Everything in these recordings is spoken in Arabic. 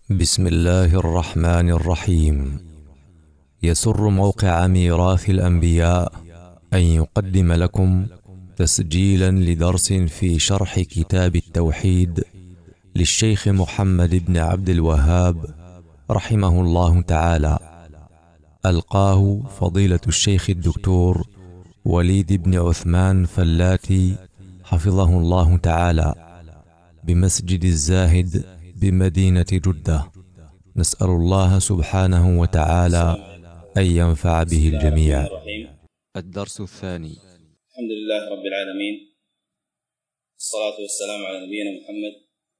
بسم الله الرحمن الرحيم. يسر موقع ميراث الأنبياء أن يقدم لكم تسجيلا لدرس في شرح كتاب التوحيد للشيخ محمد بن عبد الوهاب رحمه الله تعالى، ألقاه فضيلة الشيخ الدكتور وليد بن عثمان فلاتي حفظه الله تعالى بمسجد الزاهد بمدينة جدة. نسأل الله سبحانه وتعالى أن ينفع به بسم الله الجميع. الرحمن الرحيم. الدرس الثاني. الحمد لله رب العالمين، الصلاة والسلام على نبينا محمد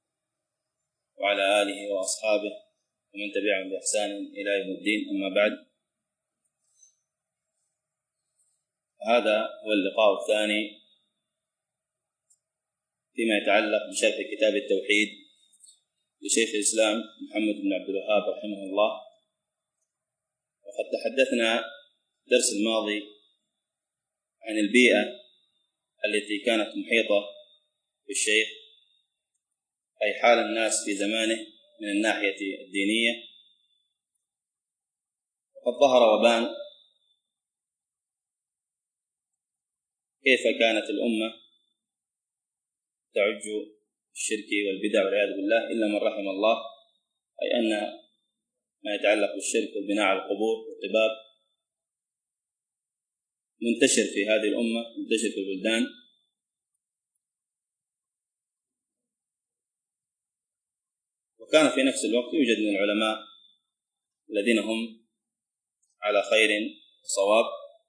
وعلى آله وأصحابه ومن تبعهم بإحسان إلى يوم الدين، أما بعد، هذا هو اللقاء الثاني فيما يتعلق بشرح كتاب التوحيد لشيخ الإسلام محمد بن عبد الوهاب رحمه الله. وقد تحدثنا الدرس الماضي عن البيئة التي كانت محيطة بالشيخ، أي حال الناس في زمانه من الناحية الدينية. وقد ظهر وبان كيف كانت الأمة تعج الشرك والبدع والعياذ بالله إلا من رحم الله، أي أن ما يتعلق بالشرك والبناء على القبور والقباب منتشر في هذه الأمة، منتشر في البلدان. وكان في نفس الوقت يوجد من العلماء الذين هم على خير وصواب،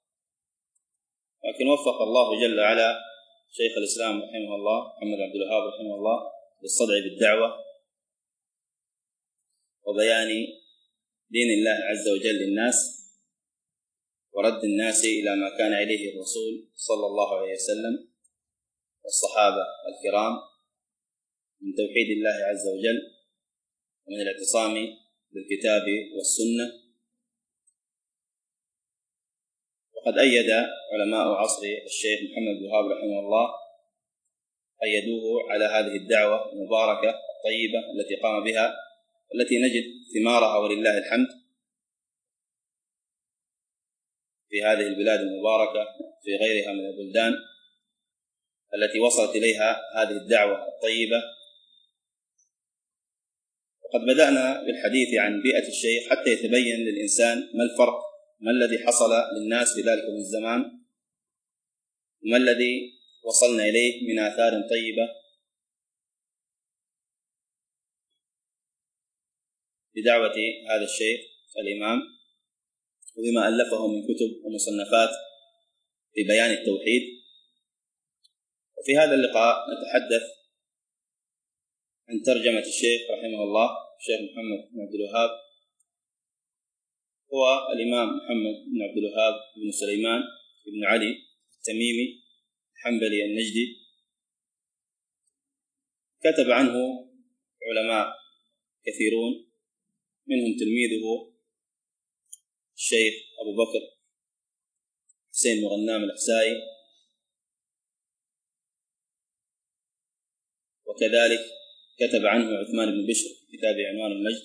لكن وفق الله جل وعلا شيخ الإسلام رحمه الله محمد عبد الوهاب رحمه الله للصدع بالدعوة وبيان دين الله عز وجل للناس، ورد الناس إلى ما كان عليه الرسول صلى الله عليه وسلم والصحابة الكرام من توحيد الله عز وجل ومن الاعتصام بالكتاب والسنة. وقد أيد علماء عصر الشيخ محمد بن وهاب رحمه الله، أيدوه على هذه الدعوة المباركة الطيبة التي قام بها، والتي نجد ثمارها ولله الحمد في هذه البلاد المباركة في غيرها من البلدان التي وصلت إليها هذه الدعوة الطيبة. وقد بدأنا بالحديث عن بيئة الشيخ حتى يتبين للإنسان ما الفرق، ما الذي حصل للناس في ذلك الزمان، وما الذي وصلنا إليه من آثار طيبة بدعوة هذا الشيخ الإمام، وبما ألفه من كتب ومصنفات في بيان التوحيد. وفي هذا اللقاء نتحدث عن ترجمة الشيخ رحمه الله الشيخ محمد بن عبد الوهاب. هو الإمام محمد بن عبد الوهاب بن سليمان بن علي التميمي الحنبلي النجدي. كتب عنه علماء كثيرون، منهم تلميذه الشيخ أبو بكر حسين مغنام الأحسائي، وكذلك كتب عنه عثمان بن بشر في كتاب عنوان المجد،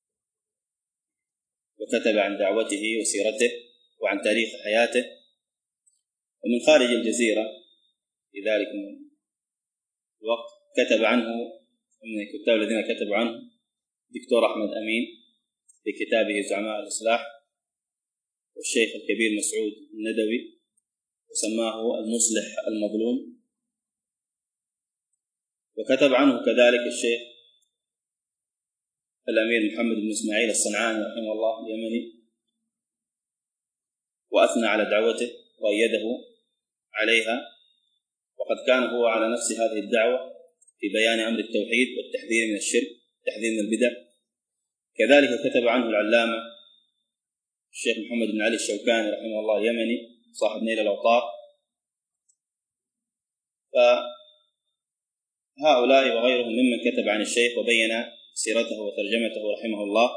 وكتب عن دعوته وسيرته وعن تاريخ حياته. ومن خارج الجزيرة في ذلك الوقت كتب عنه من الكتاب الذين كتبوا عنه دكتور أحمد أمين في كتابه زعماء الإصلاح، والشيخ الكبير مسعود الندوي وسماه المصلح المظلوم. وكتب عنه كذلك الشيخ الأمير محمد بن إسماعيل الصنعاني رحمه الله اليمني، وأثنى على دعوته وأيده عليها. وقد كان هو على نفس هذه الدعوة في بيان أمر التوحيد والتحذير من الشرك والتحذير من البدع. كذلك كتب عنه العلامة الشيخ محمد بن علي الشوكاني رحمه الله اليمني صاحب نيل الأوطار. فهؤلاء وغيرهم ممن كتب عن الشيخ وبين سيرته وترجمته رحمه الله.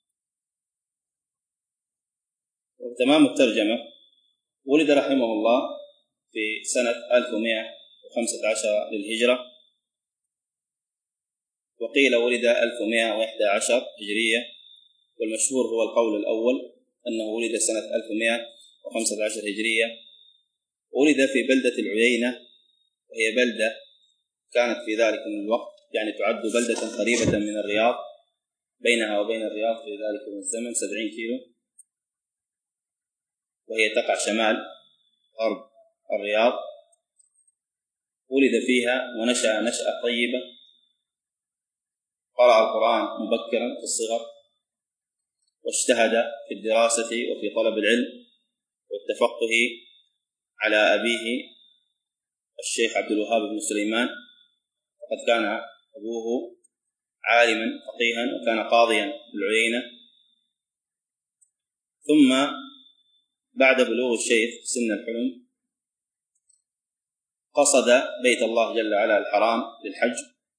وتمام الترجمة، ولد رحمه الله في سنة 1115 للهجرة، وقيل ولد 1111 هجرية، والمشهور هو القول الأول أنه ولد سنة 1115 هجرية. ولد في بلدة العيينة، وهي بلدة كانت في ذلك الوقت يعني تعد بلدة قريبة من الرياض، بينها وبين الرياض في ذلك الزمن 70 كيلو، وهي تقع شمال غرب الرياض. ولد فيها ونشأ نشأة طيبة، قرأ القرآن مبكرا في الصغر، واجتهد في الدراسة وفي طلب العلم والتفقه على أبيه الشيخ عبد الوهاب بن سليمان، وقد كان أبوه عالما فقيها وكان قاضيا في العيينة. ثم بعد بلوغ الشيخ سن الحلم قصد بيت الله جل وعلا الحرام للحج،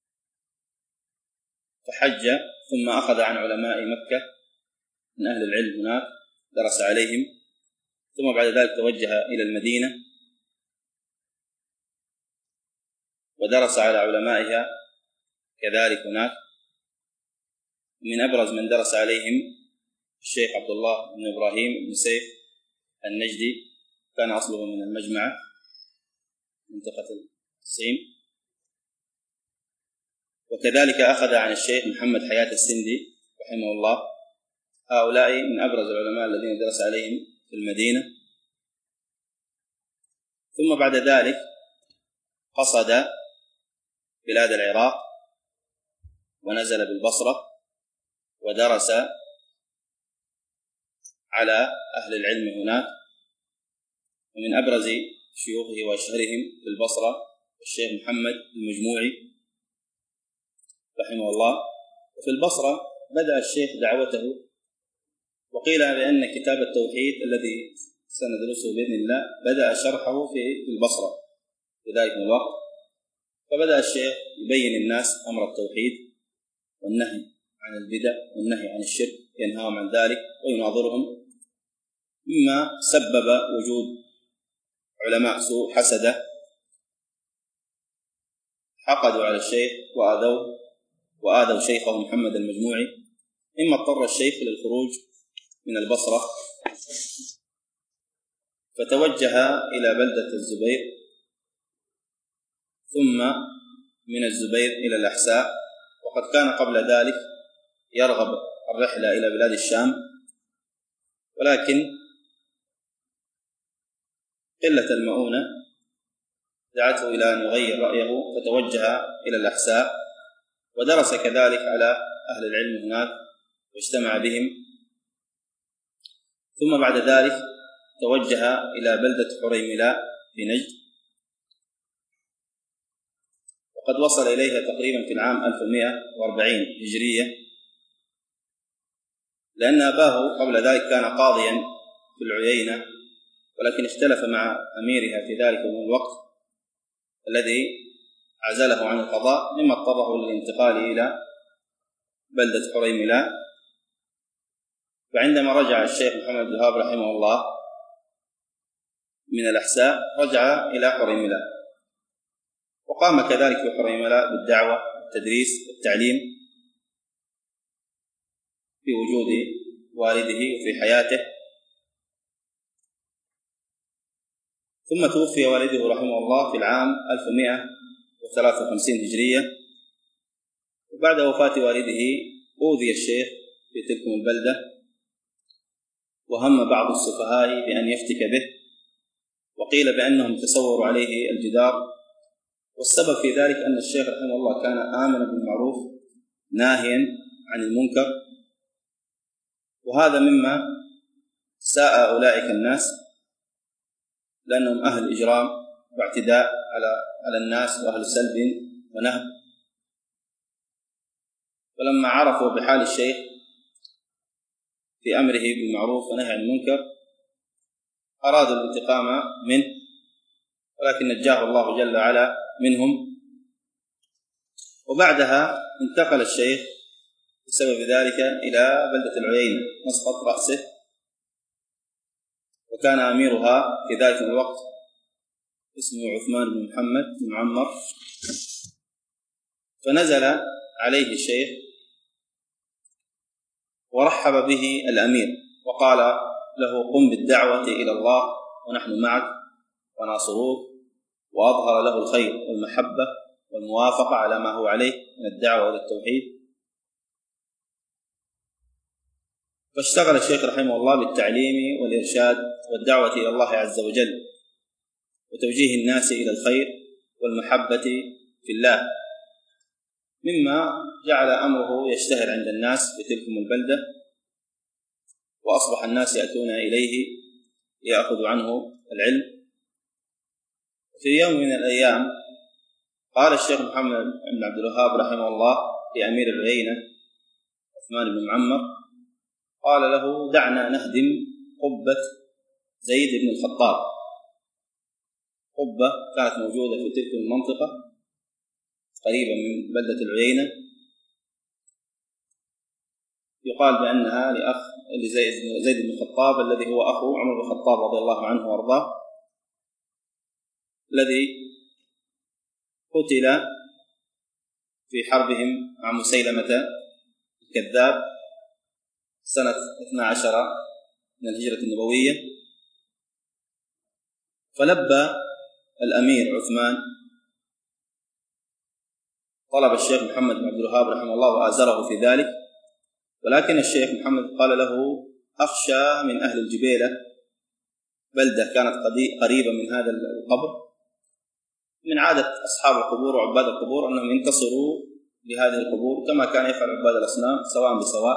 فحج، ثم أخذ عن علماء مكة من أهل العلم هناك، درس عليهم، ثم بعد ذلك توجه إلى المدينة ودرس على علمائها كذلك هناك. من أبرز من درس عليهم الشيخ عبد الله بن إبراهيم بن سيف النجدي، كان أصله من المجمعة منطقة الصين. وكذلك أخذ عن الشيخ محمد حياة السندي رحمه الله. هؤلاء من أبرز العلماء الذين درس عليهم في المدينة. ثم بعد ذلك قصد بلاد العراق ونزل بالبصرة ودرس على أهل العلم هناك. ومن أبرز شيوخه وأشهرهم في البصرة الشيخ محمد المجموعي رحمه الله. وفي البصرة بدأ الشيخ دعوته، وقيل بأن كتاب التوحيد الذي سندرسه بإذن الله بدأ شرحه في البصرة في ذلك الوقت. فبدأ الشيخ يبين الناس أمر التوحيد والنهي عن البدع والنهي عن الشرك، ينهاهم عن ذلك ويناظرهم، مما سبب وجود علماء سوء حسدة حقدوا على الشيخ وآذوا شيخه محمد المجموعي، مما اضطر الشيخ إلى الخروج من البصرة، فتوجه إلى بلدة الزبير، ثم من الزبير إلى الأحساء. وقد كان قبل ذلك يرغب الرحلة إلى بلاد الشام، ولكن قلة المؤونة دعته إلى أن يغير رأيه، فتوجه إلى الأحساء ودرس كذلك على أهل العلم هناك واجتمع بهم. ثم بعد ذلك توجه إلى بلدة حريملاء في نجد، وقد وصل إليها تقريبا في العام 1140 هجرية، لأن أباه قبل ذلك كان قاضيا في العيينة، ولكن اختلف مع أميرها في ذلك الوقت الذي عزله عن القضاء، مما اضطره للانتقال إلى بلدة حريملاء. فعندما رجع الشيخ محمد الوهاب رحمه الله من الأحساء رجع إلى حريملاء، وقام كذلك في حريملاء بالدعوة والتدريس والتعليم في وجود والده وفي حياته. ثم توفي والده رحمه الله في العام 1153 هجرية. وبعد وفاة والده أوذي الشيخ في تلك البلدة، وهم بعض السفهاء بأن يفتك به، وقيل بأنهم تسوروا عليه الجدار. والسبب في ذلك أن الشيخ رحمه الله كان آمنا بالمعروف ناهيا عن المنكر، وهذا مما ساء أولئك الناس، لأنهم أهل إجرام واعتداء على الناس وأهل سلب ونهب. فلما عرفوا بحال الشيخ في أمره بالمعروف ونهي عن المنكر أرادوا الانتقام منه، ولكن نجاه الله جل وعلا منهم. وبعدها انتقل الشيخ بسبب ذلك إلى بلدة العيينة مسقط رأسه، وكان أميرها في ذلك الوقت اسمه عثمان بن محمد بن معمر. فنزل عليه الشيخ ورحب به الأمير وقال له: قم بالدعوة إلى الله ونحن معك وناصروك، وأظهر له الخير والمحبة والموافقة على ما هو عليه من الدعوة إلى التوحيد. فاشتغل الشيخ رحمه الله بالتعليم والإرشاد والدعوة إلى الله عز وجل وتوجيه الناس إلى الخير والمحبة في الله، مما جعل أمره يشتهر عند الناس بتلكم البلدة، وأصبح الناس يأتون إليه ليأخذوا عنه العلم. في يوم من الأيام قال الشيخ محمد بن عبد الوهاب رحمه الله لأمير العيينة عثمان بن معمر، قال له: دعنا نهدم قبة زيد بن الخطاب. قبة كانت موجودة في تلك المنطقة قريبة من بلدة العيينة، يقال بأنها لأخ لزيد بن الخطاب الذي هو أخو عمر بن الخطاب رضي الله عنه وأرضاه، الذي قتل في حربهم مع مسيلمة الكذاب سنة 12 من الهجرة النبوية. فلبى الأمير عثمان طلب الشيخ محمد بن عبد الوهاب رحمه الله وآزره في ذلك، ولكن الشيخ محمد قال له: أخشى من أهل الجبيلة، بلدة كانت قريبة من هذا القبر، من عادة أصحاب القبور وعباد القبور أنهم ينتصروا لهذه القبور كما كان يفعل عباد الأصنام سواء بسواء.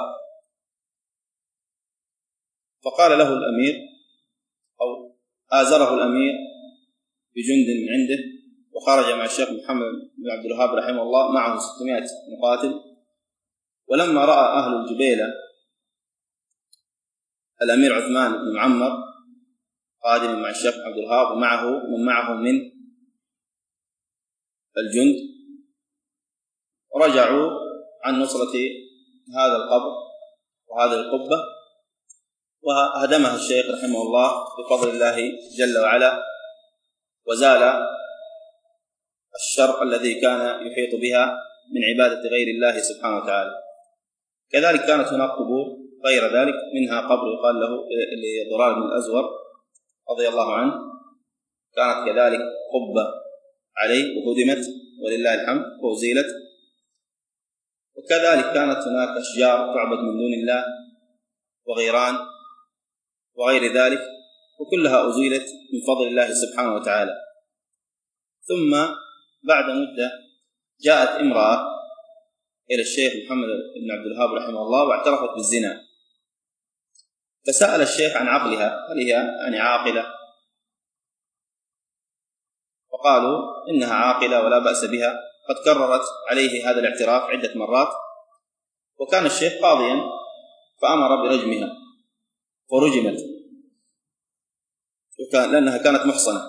فقال له الأمير أو آزره الأمير بجند من عنده، وخرج مع الشيخ محمد بن عبد الوهاب رحمه الله معه 600 مقاتل. ولما رأى أهل الجبيلة الأمير عثمان بن معمر قادم مع الشيخ عبد الوهاب ومعه من معه من الجند، رجعوا عن نصرة هذا القبر وهذه القبة، وهدمها الشيخ رحمه الله بفضل الله جل وعلا، وزال الشر الذي كان يحيط بها من عبادة غير الله سبحانه وتعالى. كذلك كانت هناك قبور غير ذلك، منها قبر يقال له لضرار بن الأزور رضي الله عنه، كانت كذلك قبة عليه وهدمت ولله الحمد وأزيلت. وكذلك كانت هناك أشجار تعبد من دون الله وغيران وغير ذلك، وكلها أزيلت من فضل الله سبحانه وتعالى. ثم بعد مدة جاءت امرأة إلى الشيخ محمد بن عبد الوهاب رحمه الله واعترفت بالزنا، فسأل الشيخ عن عقلها، هل هي عاقلة؟ فقالوا إنها عاقلة ولا بأس بها، قد كررت عليه هذا الاعتراف عدة مرات، وكان الشيخ قاضيا فأمر برجمها ورجمت لأنها كانت محصنة.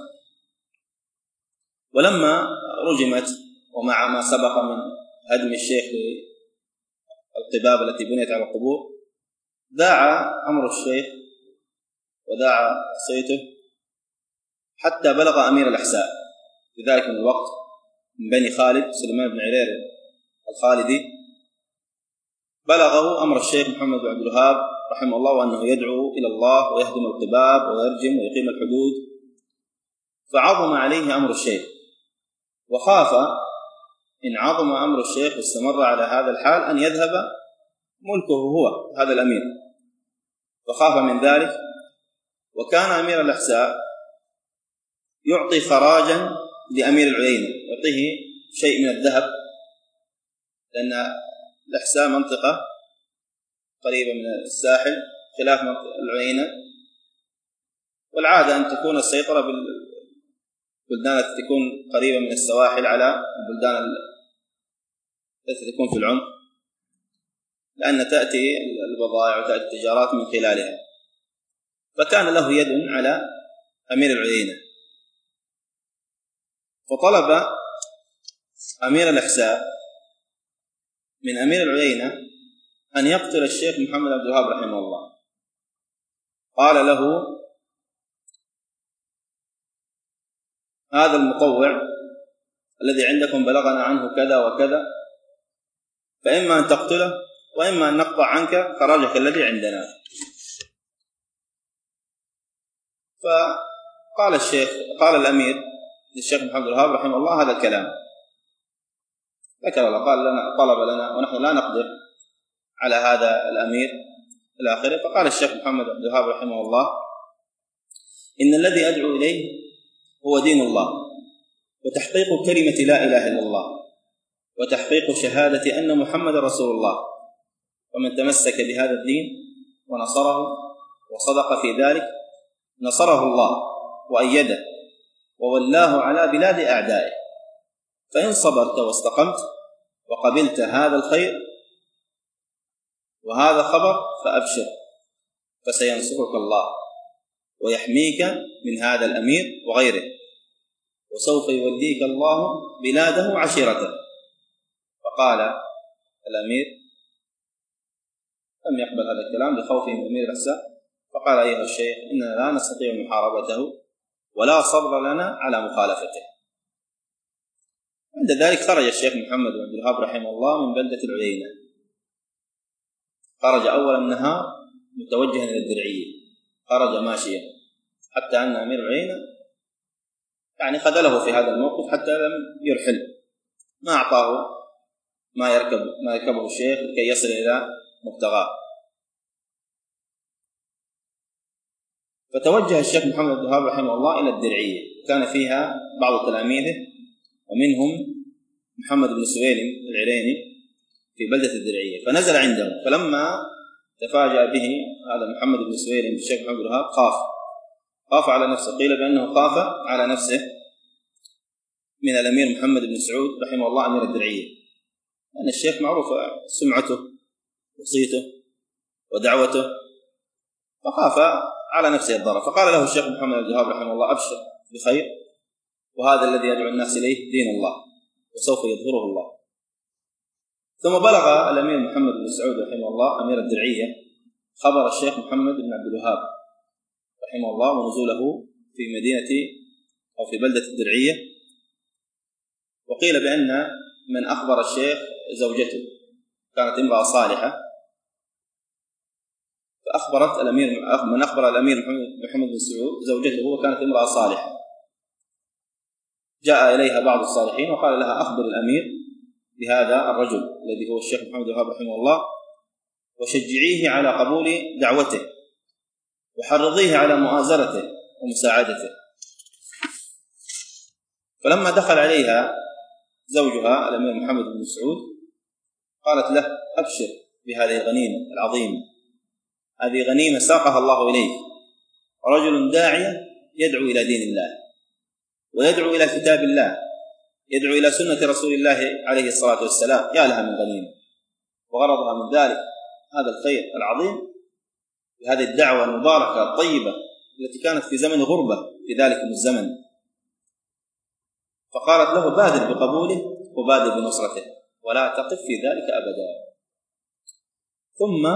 ولما رجمت ومع ما سبق من هدم الشيخ للقباب التي بنيت على القبور، ذاع أمر الشيخ وذاع صيته حتى بلغ أمير الأحساء في ذلك من الوقت من بني خالد سليمان بن عرير الخالدي، بلغه أمر الشيخ محمد بن عبد الوهاب رحمه الله وأنه يدعو إلى الله ويهدم القباب ويرجم ويقيم الحدود، فعظم عليه أمر الشيخ، وخاف إن عظم أمر الشيخ واستمر على هذا الحال أن يذهب ملكه هو هذا الأمير، فخاف من ذلك. وكان أمير الأحساء يعطي خراجا لأمير العيينة، يعطيه شيء من الذهب، لأن الأحساء منطقة قريبة من الساحل خلاف منطقة العيينة، والعادة أن تكون السيطرة بالبلدان التي تكون قريبة من السواحل على البلدان التي تكون في العمق، لأن تأتي البضائع وتأتي التجارات من خلالها. فكان له يد على أمير العيينة، فطلب أمير الأحساء من أمير العيينة أن يقتل الشيخ محمد عبد الوهاب رحمه الله. قال له: هذا المطوع الذي عندكم بلغنا عنه كذا وكذا، فإما أن تقتله وإما أن نقطع عنك خراجك الذي عندنا. فقال قال الأمير للشيخ محمد الوهاب رحمه الله هذا الكلام، ذكر له قال لنا طلب لنا ونحن لا نقدر على هذا الأمير إلى آخره. فقال الشيخ محمد عبد الوهاب رحمه الله: إن الذي أدعو إليه هو دين الله، وتحقيق كلمة لا إله إلا الله، وتحقيق شهادة أن محمد رسول الله. ومن تمسك بهذا الدين ونصره وصدق في ذلك نصره الله وأيده وولاه على بلاد أعدائه. فإن صبرت واستقمت وقبلت هذا الخير وهذا خبر فأبشر، فسينصرك الله ويحميك من هذا الأمير وغيره، وسوف يوليك الله بلاده وعشيرته. فقال الأمير لم يقبل هذا الكلام لخوفه من أمير الأحساء، فقال: أيها الشيخ، إننا لا نستطيع محاربته ولا صبر لنا على مخالفته. عند ذلك خرج الشيخ محمد بن عبد الوهاب رحمه الله من بلدة العيينة، خرج أول النهار متوجها إلى الدرعية، خرج ماشيا، حتى أن أمير العيينة يعني خذله في هذا الموقف حتى لم يرحل، ما أعطاه ما يركبه الشيخ لكي يصل إلى مبتغاه. فتوجه الشيخ محمد بن الوهاب رحمه الله إلى الدرعية، كان فيها بعض تلاميذه ومنهم محمد بن سويلم العريني في بلدة الدرعية، فنزل عندهم. فلما تفاجأ به هذا محمد بن سويلم بالشيخ محمد بن الوهاب خاف على نفسه، قيل بأنه خاف على نفسه من الأمير محمد بن سعود رحمه الله أمير الدرعية، لأن الشيخ معروف سمعته وصيته ودعوته، فخاف على نفسه الضرر. فقال له الشيخ محمد بن الوهاب رحمه الله: أبشر بخير، وهذا الذي يدعو الناس إليه دين الله وسوف يظهره الله. ثم بلغ الأمير محمد بن سعود رحمه الله أمير الدرعية خبر الشيخ محمد بن عبد الوهاب رحمه الله ونزوله في مدينة أو في بلدة الدرعية. وقيل بأن من أخبر الشيخ زوجته كانت امرأة صالحة، فأخبرت من أخبر الأمير محمد بن سعود زوجته وكانت امرأة صالحة، جاء إليها بعض الصالحين وقال لها: أخبر الأمير بهذا الرجل الذي هو الشيخ محمد بن الوهاب رحمه الله، وشجعيه على قبول دعوته، وحرضيه على مؤازرته ومساعدته. فلما دخل عليها زوجها الأمير محمد بن سعود قالت له: أبشر بهذه الغنيمة العظيمة، هذه غنيمة ساقها الله إليك، رجل داعية يدعو إلى دين الله ويدعو إلى كتاب الله، يدعو إلى سنة رسول الله عليه الصلاة والسلام، يا لها من غنيمة. وغرضها من ذلك هذا الخير العظيم بهذه الدعوة المباركة الطيبة التي كانت في زمن غربة في ذلك الزمن. فقالت له: بادر بقبوله وبادر بنصرته ولا تقف في ذلك أبدا. ثم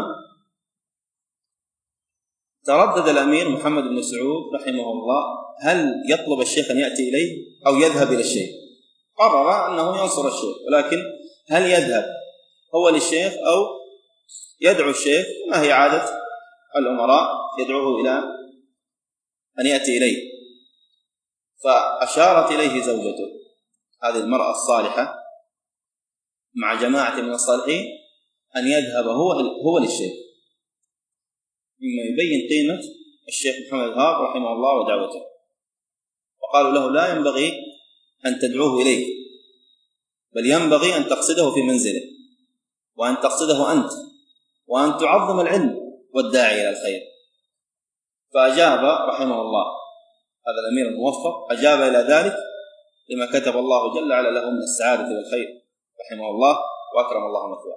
تردد الأمير محمد بن سعود رحمه الله هل يطلب الشيخ أن يأتي إليه أو يذهب إلى الشيخ. قرر أنه ينصر الشيخ، ولكن هل يذهب هو للشيخ أو يدعو الشيخ؟ ما هي عادة الأمراء، يدعوه إلى أن يأتي إليه. فأشارت إليه زوجته هذه المرأة الصالحة مع جماعة من الصالحين أن يذهب هو للشيخ، مما يبين قيمة الشيخ محمد الوهاب رحمه الله ودعوته. وقالوا له: لا ينبغي أن تدعوه إليه، بل ينبغي أن تقصده في منزله، وأن تقصده أنت، وأن تعظم العلم والداعي إلى الخير. فأجاب رحمه الله هذا الأمير الموفق، أجاب إلى ذلك لما كتب الله جل وعلا له من السعادة والخير رحمه الله، وأكرم الله مثواه.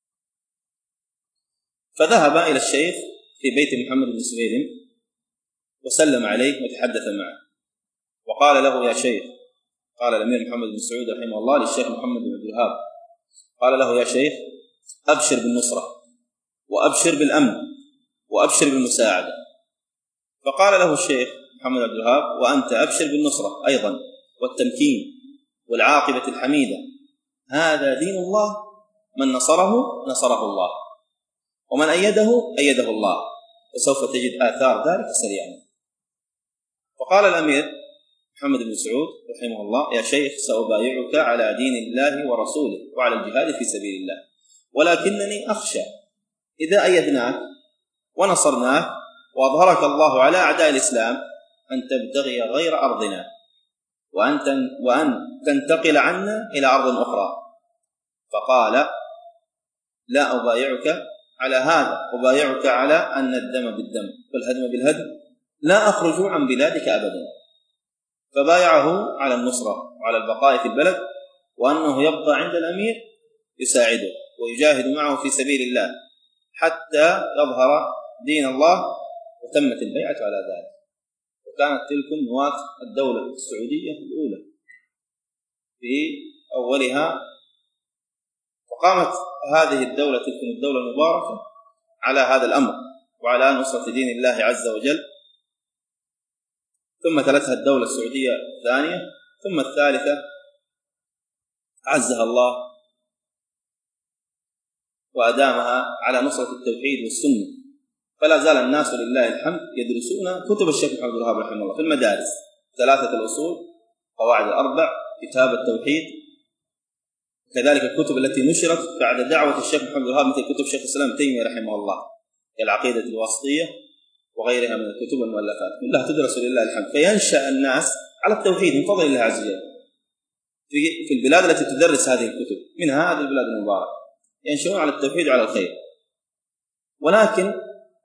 فذهب إلى الشيخ في بيت محمد بن سويلم وسلم عليه وتحدث معه، وقال له: يا شيخ، قال الأمير محمد بن سعود رحمه الله للشيخ محمد بن عبد الوهاب، قال له: يا شيخ، أبشر بالنصرة وأبشر بالأمن وأبشر بالمساعدة. فقال له الشيخ محمد بن عبد الوهاب: وأنت أبشر بالنصرة أيضا والتمكين والعاقبة الحميدة، هذا دين الله من نصره نصره الله، ومن أيده أيده الله، وسوف تجد آثار ذلك سريعا. وقال الأمير محمد بن سعود رحمه الله: يا شيخ، سأبايعك على دين الله ورسوله وعلى الجهاد في سبيل الله، ولكنني أخشى إذا أيدناك ونصرناك وأظهرك الله على أعداء الإسلام أن تبتغي غير أرضنا وأن تنتقل عنا إلى أرض أخرى. فقال: لا أبايعك على هذا، أبايعك على أن الدم بالدم والهدم بالهدم، لا أخرج عن بلادك أبدا. فبايعه على النصرة وعلى البقاء في البلد، وأنه يبقى عند الأمير يساعده ويجاهد معه في سبيل الله حتى يظهر دين الله، وتمت البيعة على ذلك. وكانت تلك نواة الدولة السعودية الأولى في أولها، وقامت هذه الدولة تلك الدولة المباركة على هذا الأمر وعلى نصرة دين الله عز وجل. ثم تلتها الدولة السعودية الثانية، ثم الثالثة عزها الله وأدامها على نصرة التوحيد والسنة. فلا زال الناس لله الحمد يدرسون كتب الشيخ محمد بن الوهاب رحمه الله في المدارس: 3 الأصول، قواعد الأربع، كتاب التوحيد، كذلك الكتب التي نشرت بعد دعوة الشيخ محمد بن الوهاب مثل كتب شيخ الإسلام تيمية رحمه الله كالعقيدة الواسطية وغيرها من الكتب والمؤلفات، كلها تدرس لله الحمد. فينشأ الناس على التوحيد من فضل الله عز وجل في البلاد التي تدرس هذه الكتب، منها هذه البلاد المباركة، ينشؤون على التوحيد وعلى الخير. ولكن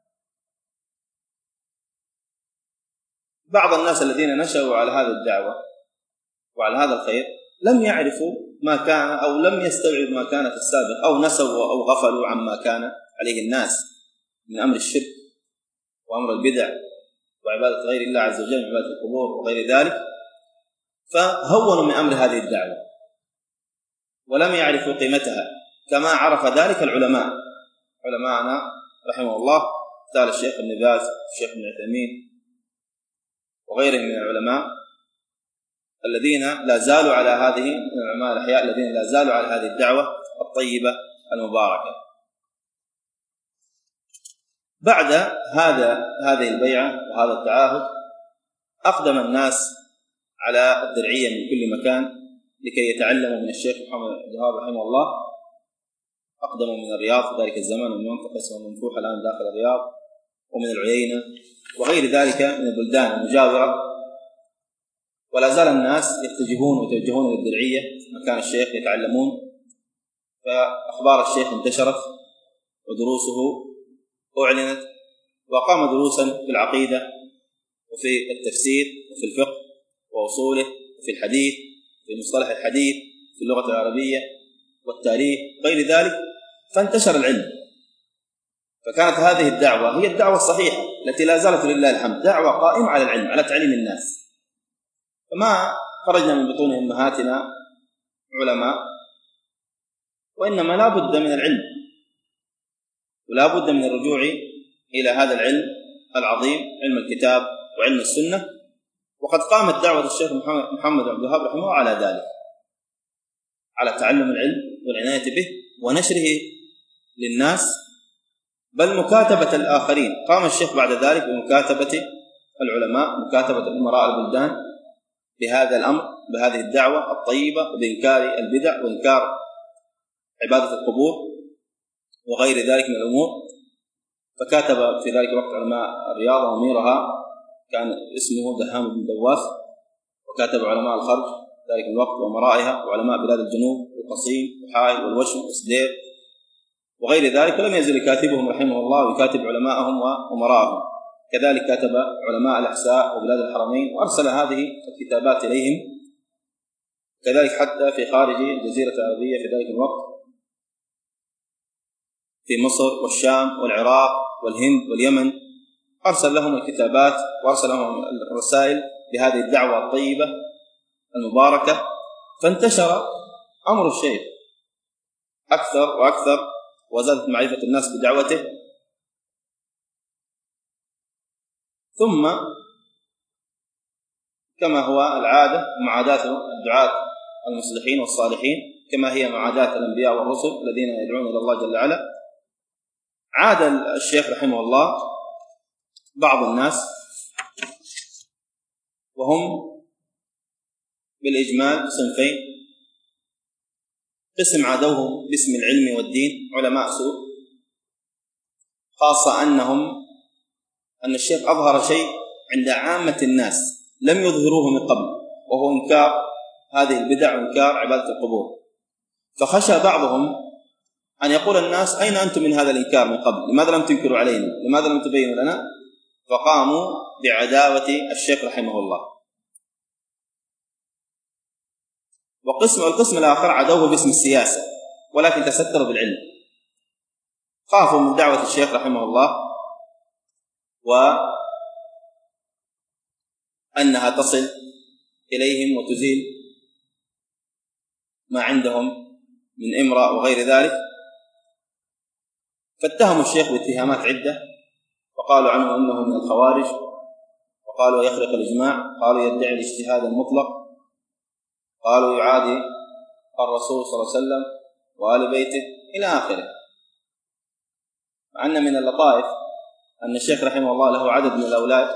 بعض الناس الذين نشأوا على هذه الدعوة وعلى هذا الخير لم يعرفوا ما كان أو لم يستوعبوا ما كان في السابق، أو نسوا أو غفلوا عما كان عليه الناس من أمر الشرك وأمر البدع وعبادة غير الله عز وجل، عبادة القبور وغير ذلك، فهونوا من أمر هذه الدعوة ولم يعرفوا قيمتها كما عرف ذلك العلماء، علماءنا رحمه الله، مثال الشيخ ابن باز، الشيخ ابن عثيمين وغيرهم من العلماء الذين لا زالوا على هذه، من العلماء الأحياء الذين لا زالوا على هذه الدعوة الطيبة المباركة. بعد هذه البيعة وهذا التعاهد أقدم الناس على الدرعية من كل مكان لكي يتعلموا من الشيخ محمد بن الوهاب رحمه الله. أقدموا من الرياض في ذلك الزمان، ومن منطقة اسمها المنفوح الآن داخل الرياض، ومن العيينة وغير ذلك من البلدان المجاورة. ولا زال الناس يتجهون ويتوجهون إلى الدرعية مكان الشيخ يتعلمون. فأخبار الشيخ انتشرت ودروسه أعلنت، وقام دروسا في العقيدة وفي التفسير وفي الفقه وأصوله وفي الحديث، في مصطلح الحديث، في اللغة العربية والتاريخ غير ذلك، فانتشر العلم. فكانت هذه الدعوة هي الدعوة الصحيحة التي لا زالت لله الحمد دعوة قائمة على العلم، على تعليم الناس. فما خرجنا من بطون أمهاتنا علماء، وإنما لا بد من العلم ولا بد من الرجوع إلى هذا العلم العظيم، علم الكتاب وعلم السنة. وقد قامت دعوة الشيخ محمد بن الوهاب رحمه الله على ذلك، على تعلم العلم والعناية به ونشره للناس، بل مكاتبة الآخرين. قام الشيخ بعد ذلك بمكاتبة العلماء، مكاتبة أمراء البلدان بهذا الأمر، بهذه الدعوة الطيبة، وبإنكار البدع وإنكار عبادة القبور وغير ذلك من الأمور. فكاتب في ذلك الوقت علماء الرياض وأميرها كان اسمه دهام بن دواس، وكاتب علماء الخرج ذلك الوقت وأمرائها، وعلماء بلاد الجنوب والقصيم وحائل والوشم والسدير وغير ذلك، ولم يزل كاتبهم رحمه الله ويكاتب علماءهم وأمراءهم. كذلك كاتب علماء الأحساء وبلاد الحرمين وأرسل هذه الكتابات إليهم، كذلك حتى في خارج الجزيرة العربية في ذلك الوقت، في مصر والشام والعراق والهند واليمن، أرسل لهم الكتابات وأرسل لهم الرسائل بهذه الدعوة الطيبة المباركة. فانتشر أمر الشيخ أكثر وأكثر، وزادت معرفة الناس بدعوته. ثم كما هو العادة مع عادات الدعاة المصلحين والصالحين، كما هي معاداة الأنبياء والرسل الذين يدعون إلى الله جل وعلا. عاد الشيخ رحمه الله بعض الناس وهم بالإجمال صنفين: قسم عادوه باسم العلم والدين علماء سوء، خاصة أن الشيخ أظهر شيء عند عامة الناس لم يظهروه من قبل، وهو إنكار هذه البدع وإنكار عبادة القبور. فخشى بعضهم أن يقول الناس: أين أنتم من هذا الإنكار من قبل؟ لماذا لم تنكروا علينا؟ لماذا لم تبينوا لنا؟ فقاموا بعداوة الشيخ رحمه الله. والقسم الآخر عدوه باسم السياسة، ولكن تستروا بالعلم، خافوا من دعوة الشيخ رحمه الله وأنها تصل إليهم وتزيل ما عندهم من إمرأ وغير ذلك، فاتهموا الشيخ باتهامات عدة، وقالوا عنه أنه من الخوارج، وقالوا يخرق الإجماع، قالوا يدعي الاجتهاد المطلق، قالوا يعادي الرسول صلى الله عليه وسلم وآل بيته إلى آخره. مع أن من اللطائف أن الشيخ رحمه الله له عدد من الأولاد،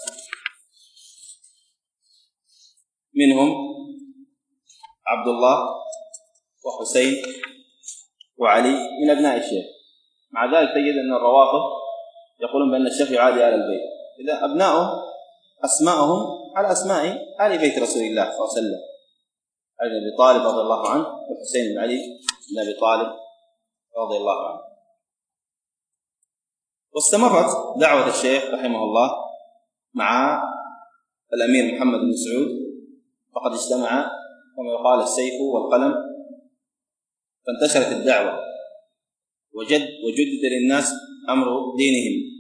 منهم عبد الله وحسين وعلي من أبناء الشيخ. مع ذلك تجد أن الروافض يقولون بأن الشيخ يعادي آل البيت، إذا أبناؤه أسماءهم على أسماء آل بيت رسول الله صلى الله عليه وسلم: علي بن أبي طالب رضي الله عنه، والحسين بن علي بن أبي طالب رضي الله عنه. واستمرت دعوة الشيخ رحمه الله مع الأمير محمد بن سعود، فقد اجتمع كما يقال السيف والقلم، فانتشرت الدعوة وجدد للناس أمر دينهم.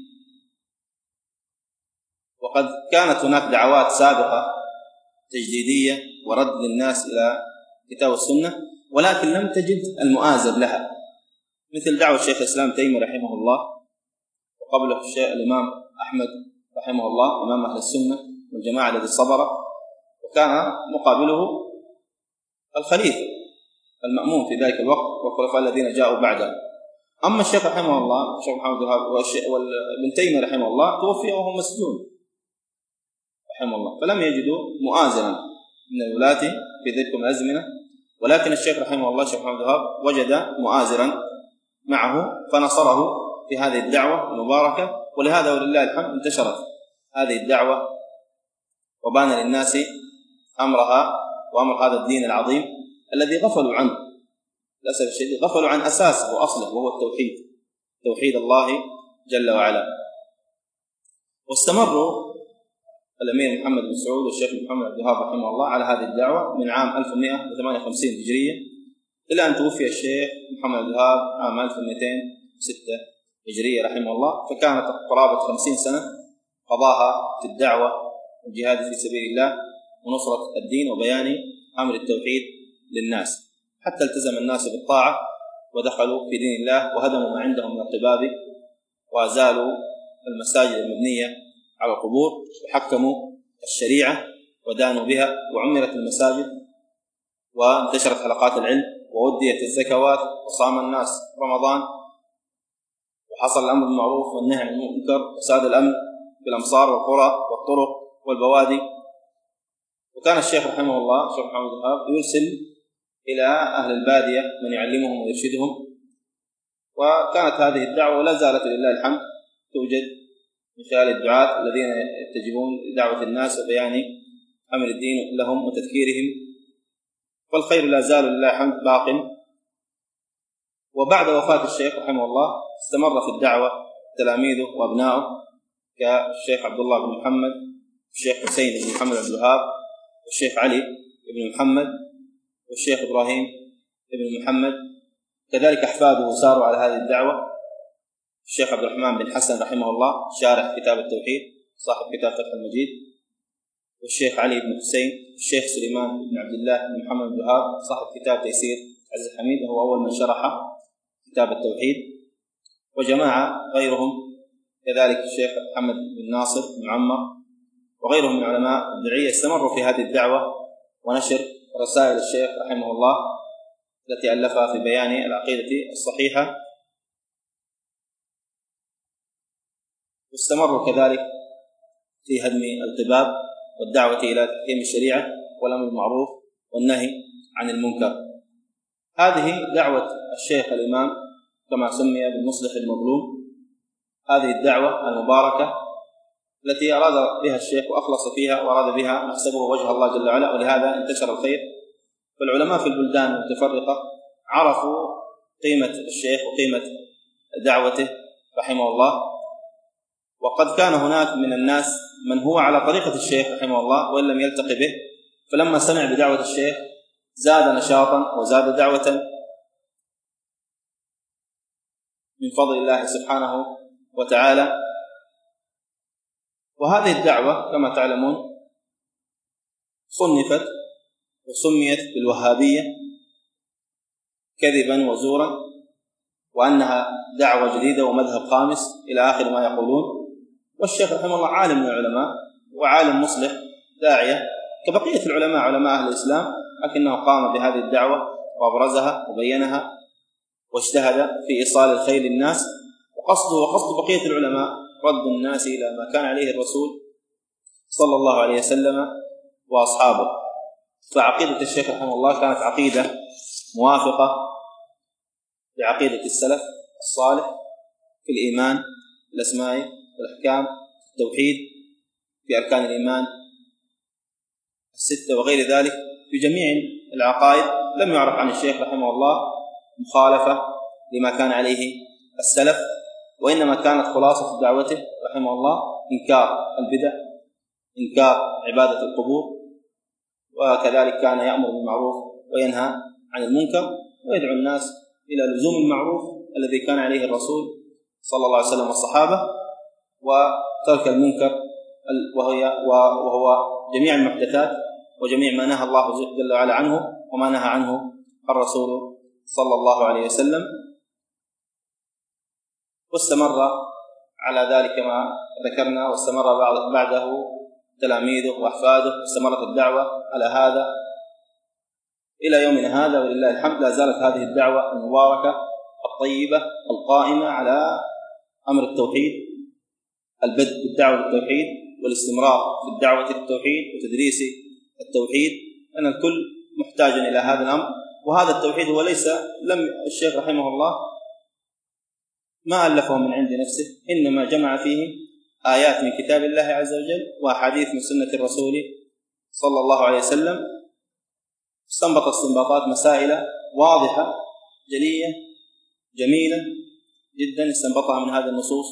وقد كانت هناك دعوات سابقة تجديدية ورد للناس إلى كتاب السنة، ولكن لم تجد المؤازر لها، مثل دعوة الشيخ الإسلام تيمية رحمه الله، وقبله الشيخ الإمام أحمد رحمه الله إمام أهل السنة والجماعة الذي صبر، وكان مقابله الخليفة المأمون في ذلك الوقت والخلفاء الذين جاءوا بعده. أما الشيخ رحمه الله الشيخ محمد وابن تيمية رحمه الله توفي وهو مسجون رحمه الله، فلم يجدوا مؤازرا من الولاة في تلك الأزمنة، ولكن الشيخ رحمه الله الشيخ محمد الوهاب وجد مؤازرا معه فنصره في هذه الدعوة المباركة، ولهذا ولله الحمد انتشرت هذه الدعوة وبان للناس أمرها وأمر هذا الدين العظيم الذي غفلوا عنه للأسف الشديد، غفلوا عن أساسه وأصله وهو التوحيد، توحيد الله جل وعلا. واستمروا الأمير محمد بن سعود والشيخ محمد عبد الوهاب رحمه الله على هذه الدعوة من عام 1158 هجرية إلى أن توفي الشيخ محمد عبد الوهاب عام 1206 هجرية رحمه الله، فكانت قرابة 50 سنة قضاها في الدعوة والجهاد في سبيل الله ونصرة الدين وبيان أمر التوحيد للناس، حتى التزم الناس بالطاعة ودخلوا في دين الله وهدموا ما عندهم من القباب وأزالوا المساجد المبنية على القبور وحكموا الشريعة ودانوا بها وعمرت المساجد وانتشرت حلقات العلم ووديت الزكوات وصام الناس رمضان وحصل الأمر بالمعروف والنهي عن المنكر وساد الأمن في الأمصار والقرى والطرق والبوادي. وكان الشيخ رحمه الله الشيخ محمد الوهاب يرسل إلى أهل البادية من يعلمهم ويرشدهم، وكانت هذه الدعوة ولا زالت لله الحمد توجد من خلال الدعاة الذين يتجهون لدعوة الناس وبيان أمر الدين لهم وتذكيرهم، والخير لا زال لله الحمد باق. وبعد وفاة الشيخ رحمه الله استمر في الدعوة تلاميذه وأبنائه كالشيخ عبد الله بن محمد، الشيخ حسين بن محمد عبد الوهاب، والشيخ علي بن محمد، والشيخ إبراهيم بن محمد، كذلك أحفاده ساروا على هذه الدعوة. الشيخ عبد الرحمن بن حسن رحمه الله شارح كتاب التوحيد صاحب كتاب فتح المجيد، والشيخ علي بن حسين، الشيخ سليمان بن عبد الله بن محمد بن الوهاب صاحب كتاب تيسير عزيز الحميد وهو أول من شرح كتاب التوحيد، وجماعة غيرهم كذلك الشيخ محمد بن ناصر بن عمر وغيرهم من علماء الدعية استمروا في هذه الدعوة ونشر رسائل الشيخ رحمه الله التي ألفها في بيان العقيدة الصحيحة، واستمروا كذلك في هدم القباب والدعوة إلى تحكيم الشريعة والأمر بالمعروف والنهي عن المنكر. هذه دعوة الشيخ الإمام كما سمي بالمصلح المظلوم، هذه الدعوة المباركة التي أراد بها الشيخ وأخلص فيها وأراد بها نحسبه وجه الله جل وعلا، ولهذا انتشر الخير. فالعلماء في البلدان المتفرقة عرفوا قيمة الشيخ وقيمة دعوته رحمه الله، وقد كان هناك من الناس من هو على طريقة الشيخ رحمه الله وإن لم يلتقي به، فلما سمع بدعوة الشيخ زاد نشاطا وزاد دعوة من فضل الله سبحانه وتعالى. وهذه الدعوة كما تعلمون صنفت وسميت بالوهابية كذبا وزورا، وأنها دعوة جديدة ومذهب خامس إلى آخر ما يقولون. والشيخ رحمه الله عالم من العلماء وعالم مصلح داعية كبقية العلماء علماء أهل الإسلام، لكنه قام بهذه الدعوة وأبرزها وبينها واجتهد في إيصال الخير للناس، وقصده وقصد بقية العلماء رد الناس إلى ما كان عليه الرسول صلى الله عليه وسلم وأصحابه. فعقيدة الشيخ رحمه الله كانت عقيدة موافقة لعقيدة السلف الصالح في الإيمان، الأسماء والأحكام، التوحيد، في أركان الإيمان الستة وغير ذلك. في جميع العقائد لم يعرف عن الشيخ رحمه الله مخالفة لما كان عليه السلف، وإنما كانت خلاصة دعوته رحمه الله إنكار البدع، إنكار عبادة القبور، وكذلك كان يأمر بالمعروف وينهى عن المنكر ويدعو الناس إلى لزوم المعروف الذي كان عليه الرسول صلى الله عليه وسلم والصحابة، وترك المنكر وهو جميع المحدثات وجميع ما نهى الله جل وعلا عنه وما نهى عنه الرسول صلى الله عليه وسلم. واستمر على ذلك كما ذكرنا، واستمر بعده تلاميذه وأحفاده، واستمرت الدعوة على هذا إلى يومنا هذا، ولله الحمد لا زالت هذه الدعوة المباركة الطيبة القائمة على أمر التوحيد، البدء بالدعوة للتوحيد والاستمرار في الدعوة للتوحيد وتدريس التوحيد، أن الكل محتاج إلى هذا الأمر. وهذا التوحيد هو لم الشيخ رحمه الله ما ألفه من عند نفسه، إنما جمع فيه آيات من كتاب الله عز وجل وأحاديث من سنة الرسول صلى الله عليه وسلم، استنبط استنباطات مسائل واضحة جلية جميلة جدا استنبطها من هذه النصوص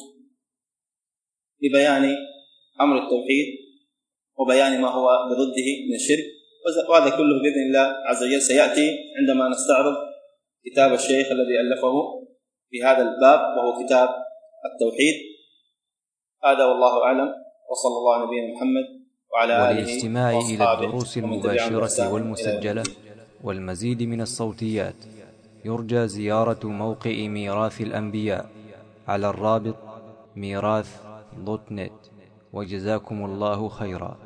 لبيان أمر التوحيد وبيان ما هو بضده من الشرك. وهذا كله بإذن الله عز وجل سيأتي عندما نستعرض كتاب الشيخ الذي ألفه في هذا الباب وهو كتاب التوحيد. هذا والله أعلم، وصلى الله على نبينا محمد وعلى آله والاستماع إلى الدروس ومن تبعهم المباشرة بإحسان والمسجلة والمزيد من الصوتيات يرجى زيارة موقع ميراث الأنبياء على الرابط ميراث.net. وجزاكم الله خيرا.